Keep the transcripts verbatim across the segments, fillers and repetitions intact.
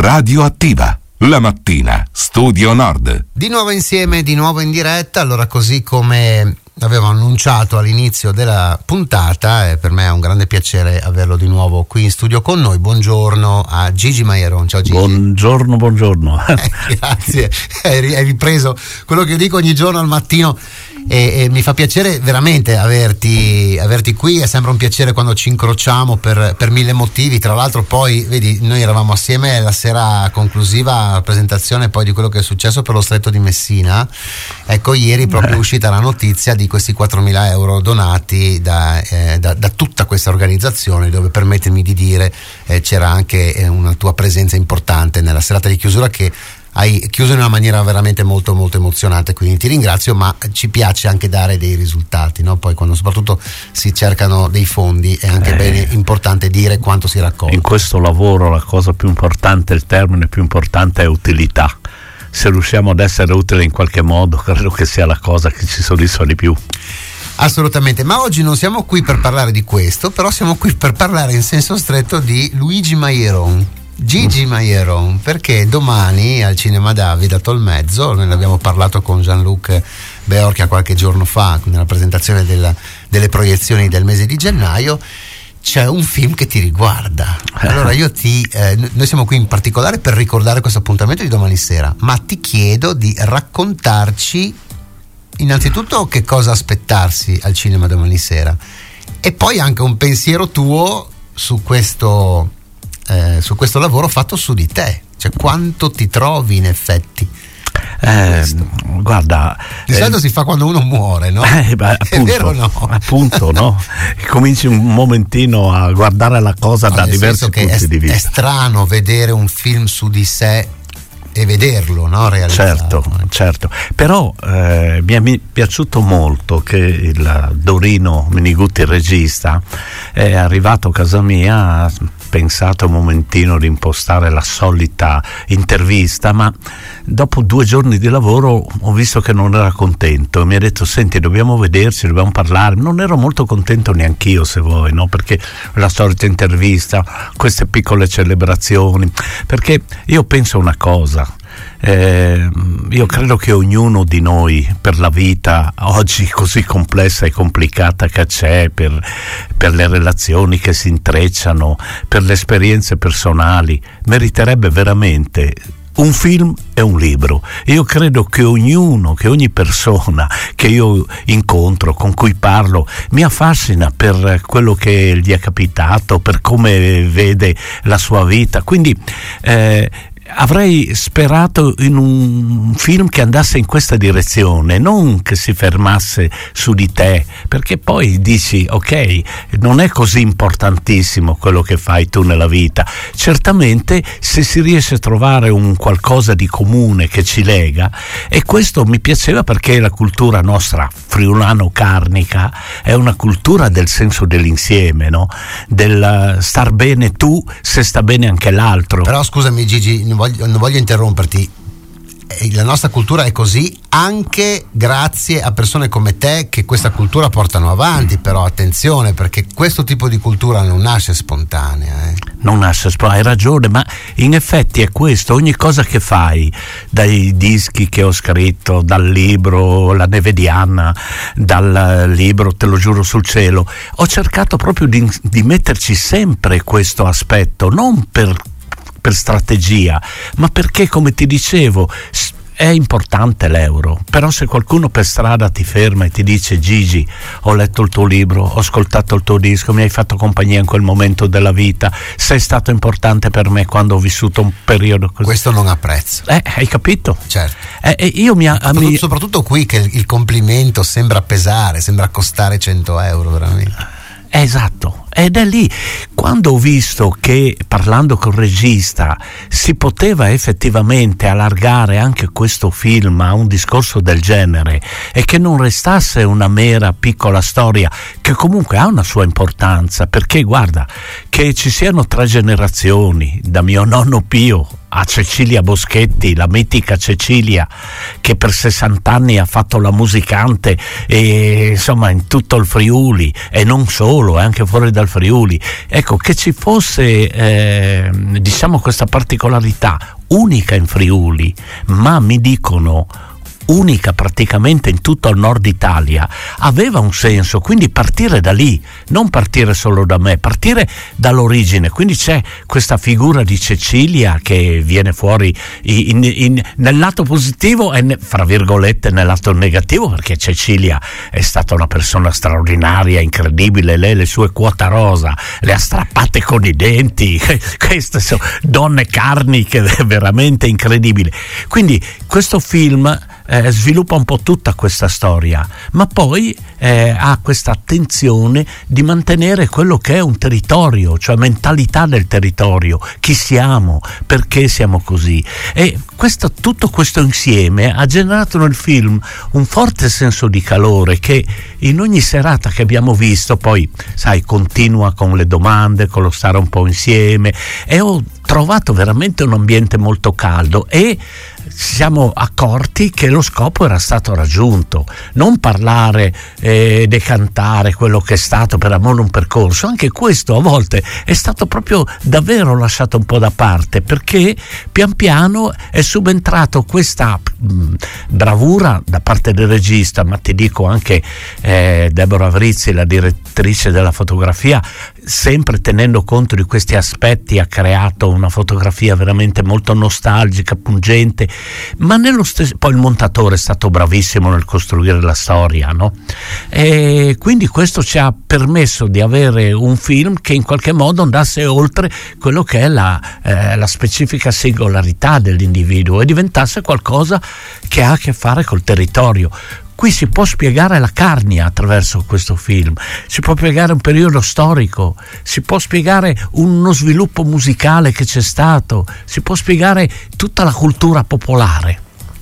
Radioattiva, la mattina, Studio Nord. Di nuovo insieme, di nuovo in diretta. Allora, così come avevo annunciato all'inizio della puntata, eh, per me è un grande piacere averlo di nuovo qui in studio con noi. Buongiorno a Gigi Maieron. Ciao Gigi. Buongiorno, buongiorno. Eh, grazie, hai ripreso quello che io dico ogni giorno al mattino. E, e mi fa piacere veramente averti, averti qui. È sempre un piacere quando ci incrociamo per, per mille motivi. Tra l'altro poi vedi, noi eravamo assieme la sera conclusiva alla presentazione poi di quello che è successo per lo Stretto di Messina. Ecco, ieri proprio è uscita la notizia di questi quattromila euro donati da, eh, da, da tutta questa organizzazione, dove, permettimi di dire, eh, c'era anche eh, una tua presenza importante nella serata di chiusura che hai chiuso in una maniera veramente molto molto emozionante, quindi ti ringrazio, ma ci piace anche dare dei risultati, no? Poi quando soprattutto si cercano dei fondi è anche eh, bene importante dire quanto si raccoglie. In questo lavoro la cosa più importante, il termine più importante è utilità. Se riusciamo ad essere utili in qualche modo, credo che sia la cosa che ci soddisfa di più. Assolutamente, ma oggi non siamo qui per parlare di questo, però siamo qui per parlare in senso stretto di Luigi Maieron. Gigi Maieron, perché domani al Cinema Davide a Tolmezzo, noi ne abbiamo parlato con Jean-Luc Beorchia qualche giorno fa nella presentazione della, delle proiezioni del mese di gennaio, c'è un film che ti riguarda. Allora io ti eh, noi siamo qui in particolare per ricordare questo appuntamento di domani sera, ma ti chiedo di raccontarci innanzitutto che cosa aspettarsi al cinema domani sera e poi anche un pensiero tuo su questo Eh, su questo lavoro fatto su di te, cioè quanto ti trovi in effetti. Eh, guarda, di solito eh, si fa quando uno muore, no? Eh, beh, appunto, è vero o no? Appunto, no? Cominci un momentino a guardare la cosa no, da diversi punti è, di vista. È strano vedere un film su di sé e vederlo, no? Realizzato. Certo, certo. Però eh, mi è piaciuto molto che il Dorino Minigutti, il regista, è arrivato a casa mia, ha pensato un momentino di impostare la solita intervista, ma dopo due giorni di lavoro ho visto che non era contento e mi ha detto: senti, dobbiamo vederci, dobbiamo parlare. Non ero molto contento neanch'io, se vuoi, no? Perché la solita intervista, queste piccole celebrazioni, perché io penso una cosa. Eh, io credo che ognuno di noi, per la vita oggi così complessa e complicata che c'è, per, per le relazioni che si intrecciano, per le esperienze personali, meriterebbe veramente un film e un libro. Io credo che ognuno, che ogni persona che io incontro, con cui parlo, mi affascina per quello che gli è capitato, per come vede la sua vita. Quindi eh, avrei sperato in un film che andasse in questa direzione, non che si fermasse su di te, perché poi dici: ok, non è così importantissimo quello che fai tu nella vita. Certamente se si riesce a trovare un qualcosa di comune che ci lega, e questo mi piaceva perché la cultura nostra friulano-carnica è una cultura del senso dell'insieme, no? Del star bene tu se sta bene anche l'altro. Però scusami Gigi, non voglio, non voglio interromperti, la nostra cultura è così anche grazie a persone come te che questa cultura portano avanti. Però attenzione, perché questo tipo di cultura non nasce spontanea, eh. Non nasce spontanea, hai ragione, ma in effetti è questo. Ogni cosa che fai, dai dischi che ho scritto, dal libro La neve di Anna, dal libro Te lo giuro sul cielo, ho cercato proprio di, di metterci sempre questo aspetto, non per per strategia, ma perché, come ti dicevo, è importante l'euro. Però se qualcuno per strada ti ferma e ti dice: Gigi, ho letto il tuo libro, ho ascoltato il tuo disco, mi hai fatto compagnia in quel momento della vita, sei stato importante per me quando ho vissuto un periodo così, questo non ha prezzo. Eh, hai capito? Certo. Eh, eh, io mi, soprattutto, mi... soprattutto qui che il complimento sembra pesare, sembra costare cento euro veramente. Esatto, ed è lì quando ho visto che, parlando col regista, si poteva effettivamente allargare anche questo film a un discorso del genere e che non restasse una mera piccola storia, che comunque ha una sua importanza, perché guarda, che ci siano tre generazioni, da mio nonno Pio a Cecilia Boschetti, la mitica Cecilia, che per sessanta anni ha fatto la musicante, e insomma in tutto il Friuli, e non solo, anche fuori dal Friuli. Ecco, che ci fosse eh, diciamo questa particolarità unica in Friuli, ma mi dicono unica praticamente in tutto il nord Italia, aveva un senso. Quindi partire da lì, non partire solo da me, partire dall'origine. Quindi c'è questa figura di Cecilia che viene fuori in, in, nel lato positivo e ne, fra virgolette nel lato negativo, perché Cecilia è stata una persona straordinaria, incredibile. Lei le sue quota rosa le ha strappate con i denti, queste sono donne carniche veramente incredibili. Quindi questo film Eh, sviluppa un po' tutta questa storia, ma poi eh, ha questa attenzione di mantenere quello che è un territorio, cioè mentalità del territorio, chi siamo, perché siamo così, e questo, tutto questo insieme ha generato nel film un forte senso di calore che in ogni serata che abbiamo visto poi, sai, continua con le domande, con lo stare un po' insieme, e ho trovato veramente un ambiente molto caldo, e siamo accorti che lo scopo era stato raggiunto, non parlare e eh, decantare quello che è stato per amore un percorso. Anche questo a volte è stato proprio davvero lasciato un po' da parte, perché pian piano è subentrato questa mh, bravura da parte del regista, ma ti dico anche eh, Deborah Avrizzi, la direttrice della fotografia, sempre tenendo conto di questi aspetti ha creato una fotografia veramente molto nostalgica, pungente, ma nello stesso, poi il montatore è stato bravissimo nel costruire la storia, no? E quindi questo ci ha permesso di avere un film che in qualche modo andasse oltre quello che è la, eh, la specifica singolarità dell'individuo e diventasse qualcosa che ha a che fare col territorio. Qui si può spiegare la Carnia attraverso questo film, si può spiegare un periodo storico, si può spiegare uno sviluppo musicale che c'è stato, si può spiegare tutta la cultura popolare.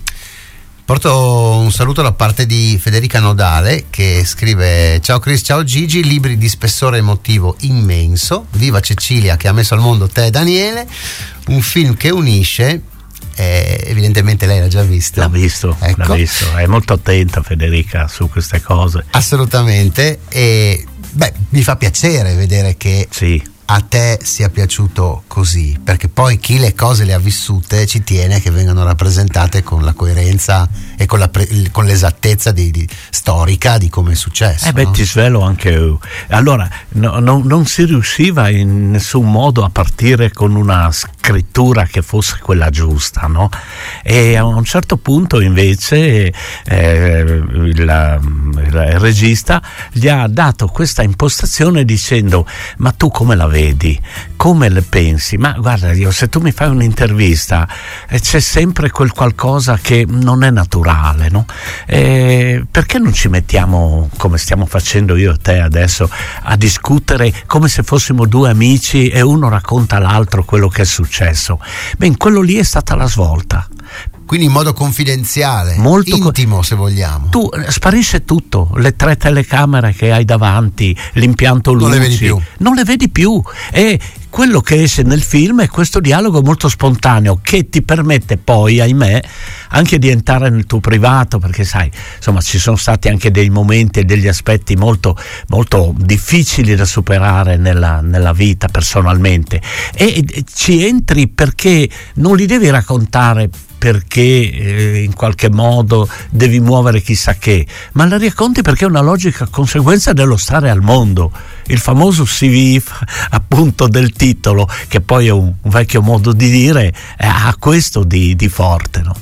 Porto un saluto da parte di Federica Nodale, che scrive: ciao Chris, ciao Gigi, libri di spessore emotivo immenso, viva Cecilia che ha messo al mondo te e Daniele, un film che unisce. Eh, evidentemente lei l'ha già visto. L'ha visto, ecco. l'ha visto. È molto attenta Federica su queste cose. Assolutamente. E beh, mi fa piacere vedere che sì. a te sia piaciuto così, perché poi chi le cose le ha vissute ci tiene che vengano rappresentate con la coerenza e con, la pre- con l'esattezza di, di, storica di come è successo. Eh beh, no? Ti svelo anche. Allora, no, no, non si riusciva in nessun modo a partire con una scrittura che fosse quella giusta, no? E a un certo punto invece eh, il, il regista gli ha dato questa impostazione dicendo: ma tu come la vedi? Come le pensi? Ma guarda, io, se tu mi fai un'intervista eh, c'è sempre quel qualcosa che non è naturale, no? Eh, perché non ci mettiamo, come stiamo facendo io e te adesso, a discutere come se fossimo due amici e uno racconta all'altro quello che è successo? Beh, quello lì è stata la svolta. Quindi in modo confidenziale, molto intimo, co- se vogliamo. Tu sparisce tutto, le tre telecamere che hai davanti, l'impianto luci, non le vedi più. Non le vedi più. E quello che esce nel film è questo dialogo molto spontaneo che ti permette poi, ahimè, anche di entrare nel tuo privato, perché sai, insomma, ci sono stati anche dei momenti e degli aspetti molto, molto difficili da superare nella, nella vita personalmente, e, e ci entri perché non li devi raccontare perché eh, in qualche modo devi muovere chissà che, ma la racconti perché è una logica conseguenza dello stare al mondo, il famoso C V appunto del titolo, che poi è un, un vecchio modo di dire, eh, ha questo di, di forte, no?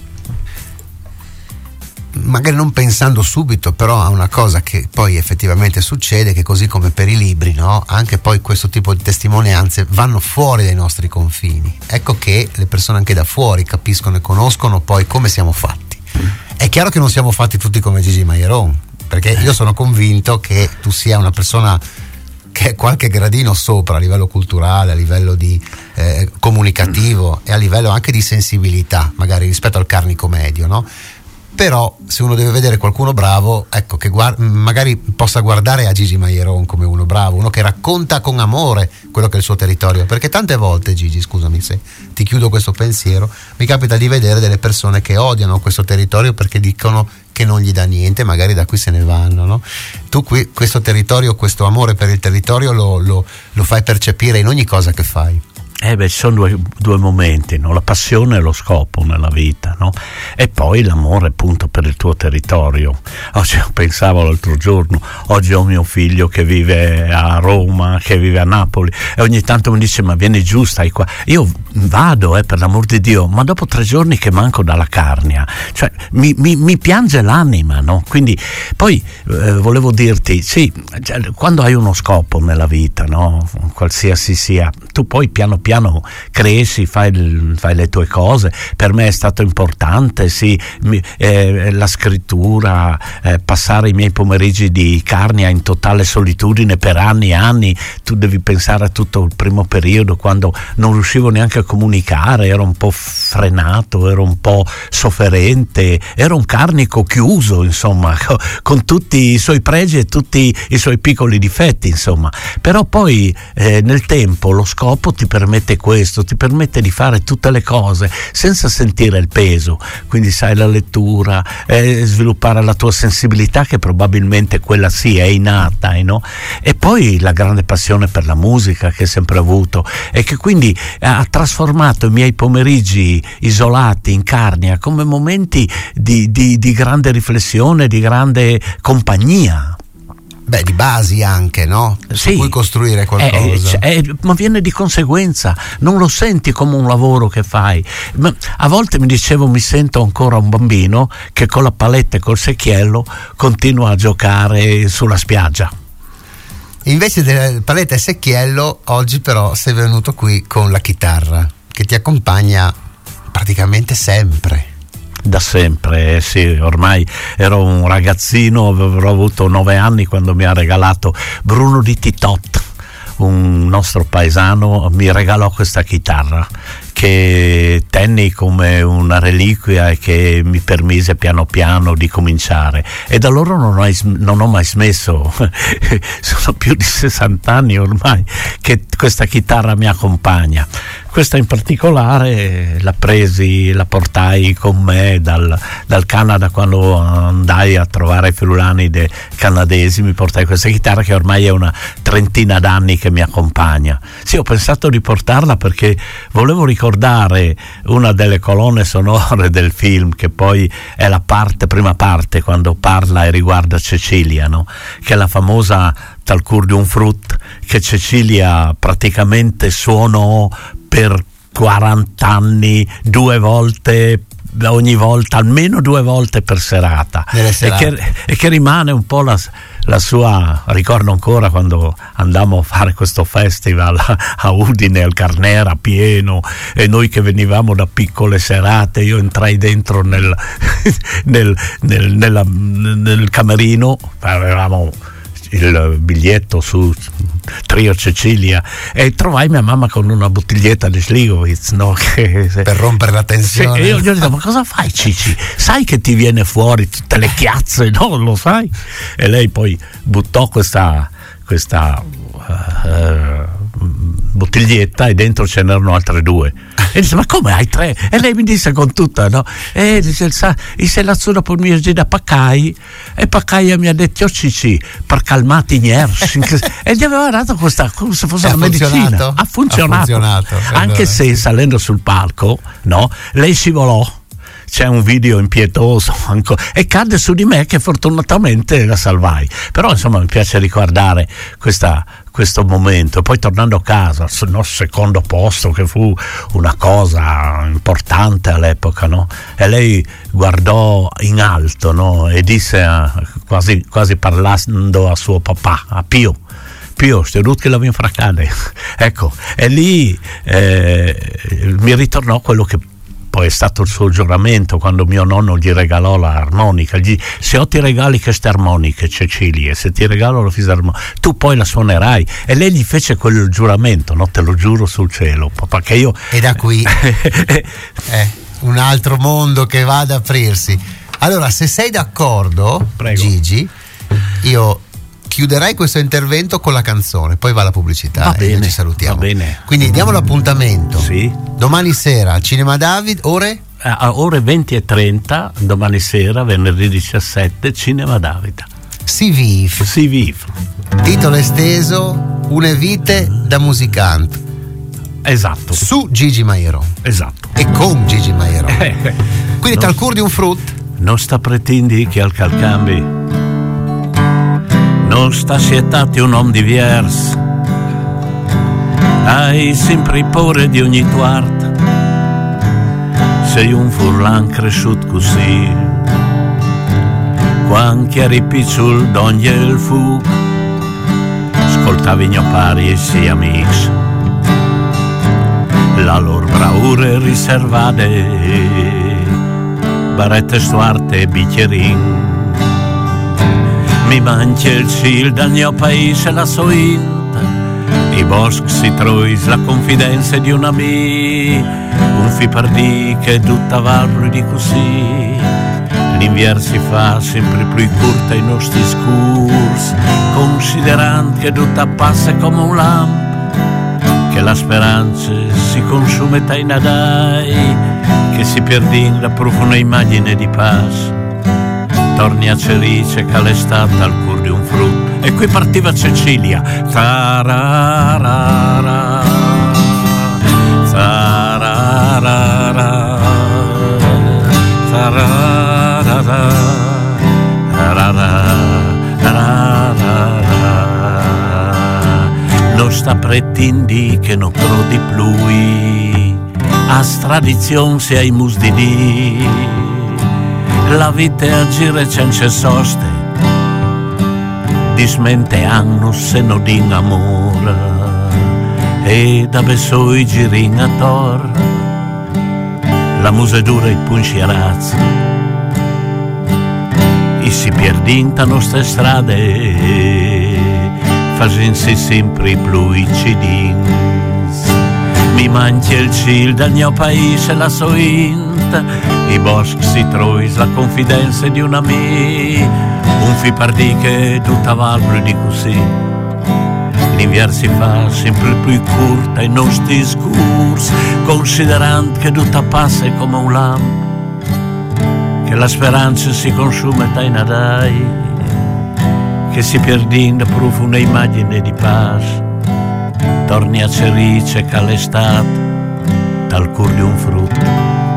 Magari non pensando subito, però a una cosa che poi effettivamente succede, che così come per i libri, no? Anche poi questo tipo di testimonianze vanno fuori dai nostri confini. Ecco che le persone anche da fuori capiscono e conoscono poi come siamo fatti. È chiaro che non siamo fatti tutti come Gigi Maieron, perché io sono convinto che tu sia una persona che è qualche gradino sopra a livello culturale, a livello di eh, comunicativo e a livello anche di sensibilità, magari rispetto al carnico medio, no? però se uno deve vedere qualcuno bravo, ecco, che guard- magari possa guardare a Gigi Maieron come uno bravo, uno che racconta con amore quello che è il suo territorio, perché tante volte, Gigi, scusami se ti chiudo questo pensiero, mi capita di vedere delle persone che odiano questo territorio perché dicono che non gli dà niente, magari da qui se ne vanno, no? Tu qui questo territorio, questo amore per il territorio lo, lo, lo fai percepire in ogni cosa che fai. Eh beh, ci sono due, due momenti, no? La passione e lo scopo nella vita, no? E poi l'amore appunto per il tuo territorio. Oggi pensavo l'altro giorno, oggi ho mio figlio che vive a Roma, che vive a Napoli, e ogni tanto mi dice ma vieni giù, stai qua. Io vado, eh, per l'amor di Dio, ma dopo tre giorni che manco dalla Carnia, cioè mi, mi, mi piange l'anima, no? Quindi poi eh, volevo dirti, sì, cioè, quando hai uno scopo nella vita, no? Qualsiasi sia, tu poi piano piano cresci, fai, fai le tue cose. Per me è stato importante, sì, mi, eh, la scrittura, eh, passare i miei pomeriggi di Carnia in totale solitudine per anni e anni. Tu devi pensare a tutto il primo periodo, quando non riuscivo neanche a comunicare, ero un po' frenato, ero un po' sofferente, ero un carnico chiuso, insomma, con tutti i suoi pregi e tutti i suoi piccoli difetti, insomma. Però poi eh, nel tempo lo scopo ti permette questo, ti permette di fare tutte le cose senza sentire il peso, quindi sai, la lettura, eh, sviluppare la tua sensibilità, che probabilmente quella sì è innata, eh, no? E poi la grande passione per la musica che ho sempre avuto e che quindi ha trasformato i miei pomeriggi isolati in Carnia come momenti di, di, di grande riflessione, di grande compagnia. Beh, di basi anche, no? Sì. Su cui costruire qualcosa. Eh, eh, ma viene di conseguenza, non lo senti come un lavoro che fai. Ma a volte mi dicevo, mi sento ancora un bambino che con la paletta e col secchiello continua a giocare sulla spiaggia. Invece del paletta e secchiello, oggi però sei venuto qui con la chitarra, che ti accompagna praticamente sempre. Da sempre, eh, sì, ormai ero un ragazzino, avrò avuto nove anni quando mi ha regalato Bruno di Titot, un nostro paesano, mi regalò questa chitarra che tenni come una reliquia e che mi permise piano piano di cominciare, e da allora non ho, non ho mai smesso. Sono più di sessanta anni ormai che questa chitarra mi accompagna. Questa in particolare la presi, la portai con me dal, dal Canada, quando andai a trovare i friulani de canadesi. Mi portai questa chitarra che ormai è una trentina d'anni che mi accompagna. Sì, ho pensato di portarla perché volevo ricordare una delle colonne sonore del film, che poi è la parte, prima parte, quando parla e riguarda Cecilia, no? Che è la famosa Tal cur di un frut, che Cecilia praticamente suonò per quaranta anni, due volte, ogni volta, almeno due volte per serata, e che, e che rimane un po' la, la sua. Ricordo ancora quando andammo a fare questo festival a Udine, al Carnera pieno, e noi che venivamo da piccole serate, io entrai dentro nel, nel, nel, nella, nel camerino, avevamo il biglietto su Trio Cecilia, e trovai mia mamma con una bottiglietta di Sligovitz, no? Che, per rompere la tensione. E io gli ho detto, ma cosa fai, Cici? Sai che ti viene fuori tutte le chiazze, no? Lo sai? E lei poi buttò questa questa uh, bottiglietta, e dentro ce n'erano altre due, e dice, ma come hai tre? E lei mi disse con tutta, no? E dice, e se la zona per mio da Pacai, e Pacai mi ha detto, oh Cici, per calmati nersi, e gli aveva dato questa, come se fosse una medicina. Ha funzionato, ha funzionato. Anche se salendo sul palco, no? Lei scivolò. C'è un video impietoso ancora, e cadde su di me, che fortunatamente la salvai. Però insomma mi piace ricordare questa, questo momento. Poi tornando a casa, al nostro secondo posto, che fu una cosa importante all'epoca, no? E lei guardò in alto, no? E disse, a, quasi, quasi parlando a suo papà, a Pio, Pio, ste rut che la vien fracane. Ecco, e lì eh, mi ritornò quello che poi è stato il suo giuramento quando mio nonno gli regalò l'armonica. Gli, se io ti regali queste armoniche, Cecilia, se ti regalo la fisarmonica, tu poi la suonerai. E lei gli fece quel giuramento, no? Te lo giuro sul cielo, papà, che io... E da qui è un altro mondo che va ad aprirsi. Allora, se sei d'accordo, Prego. Gigi, io chiuderei questo intervento con la canzone, poi va la pubblicità Va e bene, noi ci salutiamo. va bene. Quindi diamo l'appuntamento. Sì. Domani sera al Cinema David, ore? A ore venti e trenta, domani sera, venerdì diciassette, Cinema David. Si vive. Si vive. Titolo esteso, Une vite da musicante. Esatto. Su Gigi Maiero. Esatto. E con Gigi Maiero. Quindi Non- tal cur di un frutto. Non sta pretendi che al calcambi, non sta sietati un uomo diverso, hai sempre paura di ogni tuart, sei un furlan cresciuto così, quando eri piccolo d'ogni il fu, ascoltavi mio pari e sei amici, la loro bravura è riservata, barette stuarte e bicchierin. Mi mangia il ciel dal mio paese la sointa, i boschi si trois la confidenza di un amico, un fipardì che tutta vallo di così. L'inverno si fa sempre più corta i nostri scurs, considerando che tutta passa come un lampo, che la speranza si consume tai nadai, che si perde in la profonda immagine di pace, torni a Cerice che l'estate al cur di un frutto, e qui partiva Cecilia, tararara, tararara, tararara, tararara. Non sta pretindi che non crodi plui, as tradizione se ai mus di di, la vita è agire senza soste, dismente anno se non din amore, e da besoi girin a tor, la muse dura i punci a razza, e si perdinta nostre strade, facensi sempre più incidins. Mi mangia il ciel dal mio paese la sointa, i boschi si trois la confidenza di un amico, un fipardì che tutta valvolo di così. L'inverno si fa sempre più corta i nostri discorsi, considerando che tutta passa come un lampo, che la speranza si consuma dai nadai, che si perde in la profonda immagine di pace, torni a Cerice che l'estate dal cur di un frutto.